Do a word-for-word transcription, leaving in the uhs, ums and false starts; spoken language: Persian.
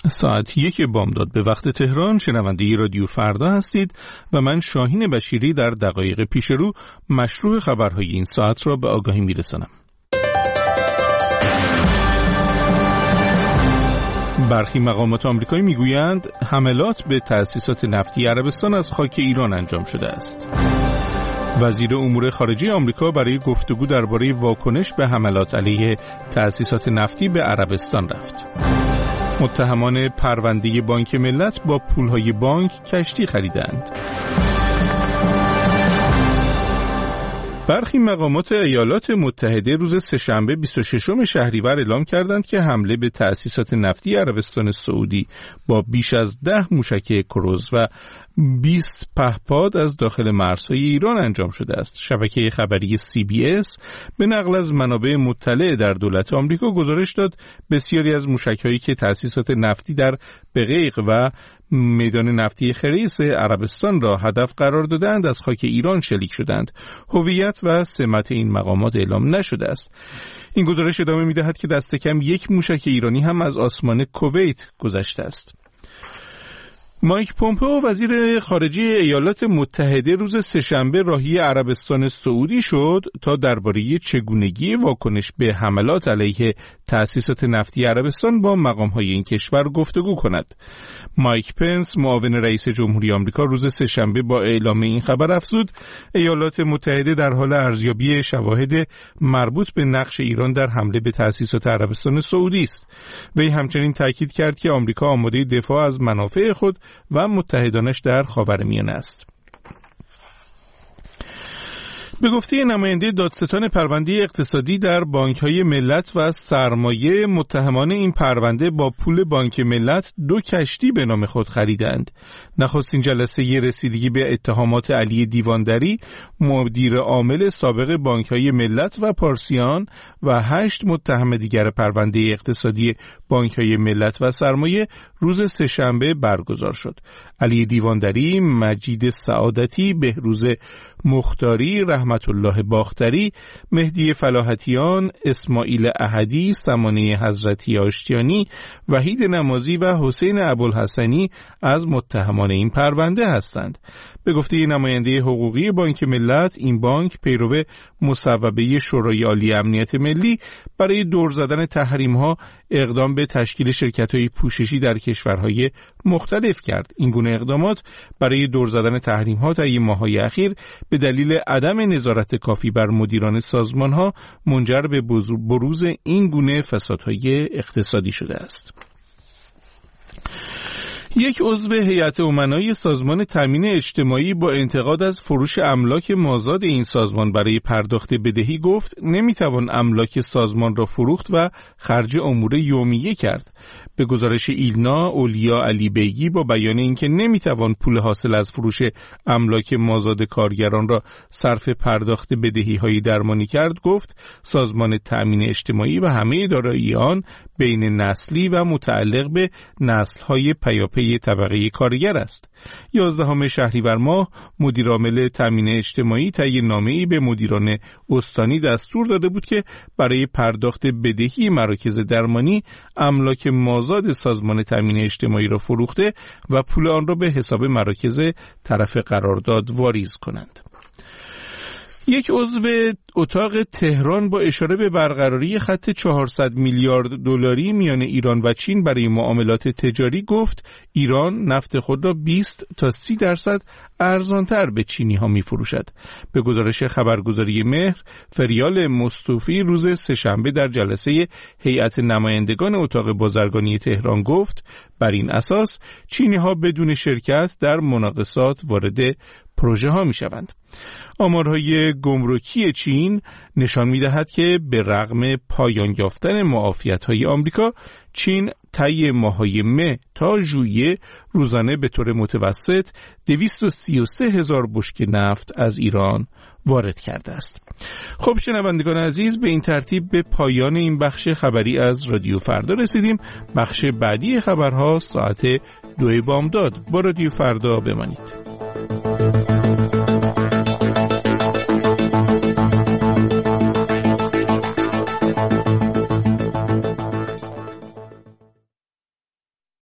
ساعت یک بامداد به وقت تهران شنونده رادیو فردا هستید و من شاهین بشیری در دقایق پیش رو مشروع خبرهای این ساعت را به آگاهی میرسانم. برخی مقامات آمریکایی میگویند حملات به تأسیسات نفتی عربستان از خاک ایران انجام شده است. وزیر امور خارجه آمریکا برای گفتگو درباره واکنش به حملات علیه تأسیسات نفتی به عربستان رفت. متهمان پرونده بانک ملت با پولهای بانک کشتی خریدند. برخی مقامات ایالات متحده روز سه‌شنبه بیست و ششم شهریور اعلام کردند که حمله به تأسیسات نفتی عربستان سعودی با بیش از ده موشک کروز و بیست پهپاد از داخل مرزهای ایران انجام شده است. شبکه خبری سی بی اس به نقل از منابع مطلع در دولت آمریکا گزارش داد بسیاری از موشک‌هایی که تأسیسات نفتی در بقیق و میدان نفتی خریس عربستان را هدف قرار دادند از خاک ایران شلیک شدند. هویت و سمت این مقامات اعلام نشده است. این گزارش ادامه می‌دهد که دست کم یک موشک ایرانی هم از آسمان کویت گذشته است. مایک پومپئو وزیر خارجه ایالات متحده روز سه‌شنبه راهی عربستان سعودی شد تا درباره چگونگی واکنش به حملات علیه تأسیسات نفتی عربستان با مقام‌های این کشور گفتگو کند. مایک پنس معاون رئیس جمهوری آمریکا روز سه‌شنبه با اعلام این خبر افزود ایالات متحده در حال ارزیابی شواهد مربوط به نقش ایران در حمله به تأسیسات عربستان سعودی است. وی همچنین تاکید کرد که آمریکا آماده دفاع از منافع خود و متحدانش در خاورمیانه است. به گفته نماینده دادستان پرونده اقتصادی در بانک‌های ملت و سرمایه، متهمان این پرونده با پول بانک ملت دو کشتی به نام خود خریدند. نخستین جلسه رسیدگی به اتهامات علی دیواندری، مدیر عامل سابق بانک‌های ملت و پارسیان و هشت متهم دیگر پرونده اقتصادی بانک‌های ملت و سرمایه روز سه‌شنبه برگزار شد. علی دیواندری، مجید سعادتی، بهروز مختاری، رحمت الله باختری، مهدی فلاحتیان، اسماعیل احدی، سمانه حضرتی آشتیانی، وحید نمازی و حسین ابوالحسنی از متهمان این پرونده هستند. به گفته نماینده حقوقی بانک ملت، این بانک پیرو مصوبه شورای عالی امنیت ملی برای دور زدن تحریم‌ها اقدام به تشکیل شرکت‌های پوششی در کشورهای مختلف کرد. این گونه اقدامات برای دور زدن تحریم‌ها طی ماه‌های اخیر به دلیل عدم نظارت کافی بر مدیران سازمان‌ها منجر به بروز این گونه فسادهای اقتصادی شده است. یک عضو هیئت امنای سازمان تامین اجتماعی با انتقاد از فروش املاک مازاد این سازمان برای پرداخت بدهی گفت نمیتوان املاک سازمان را فروخت و خرج امور یومیه کرد. به گزارش ایلنا، اولیا علی بیگی با بیان اینکه نمیتوان پول حاصل از فروش املاک مازاد کارگران را صرف پرداخت بدهی‌های درمانی کرد، گفت سازمان تامین اجتماعی و همه دارایی آن بین نسلی و متعلق به نسل‌های پیاپی طبقه کارگر است. یازدهم شهریور ماه مدیر عامل تامین اجتماعی طی نامه‌ای به مدیران استانی دستور داده بود که برای پرداخت بدهی مراکز درمانی املاک مازاد سازمان تامین اجتماعی را فروخته و پول آن را به حساب مراکز طرف قرارداد واریز کنند. یک عضو اتاق تهران با اشاره به برقراری خط چهارصد میلیارد دلاری میان ایران و چین برای معاملات تجاری گفت ایران نفت خود را بیست تا سی درصد ارزانتر به چینی ها می فروشد. به گزارش خبرگزاری مهر، فریال مصطفی روز سه‌شنبه در جلسه هیئت نمایندگان اتاق بازرگانی تهران گفت بر این اساس چینی ها بدون شرکت در مناقصات وارد پروژه ها می شوند. آمارهای گمرکی چین نشان می دهد که به رغم پایان یافتن معافیت‌های آمریکا، چین طی ماه‌های مه تا ژوئیه روزانه به طور متوسط دویست و سی و سه هزار بشکه نفت از ایران وارد کرده است. خب شنوندگان عزیز، به این ترتیب به پایان این بخش خبری از رادیو فردا رسیدیم. بخش بعدی خبرها ساعت دو بامداد. با رادیو فردا بمانید.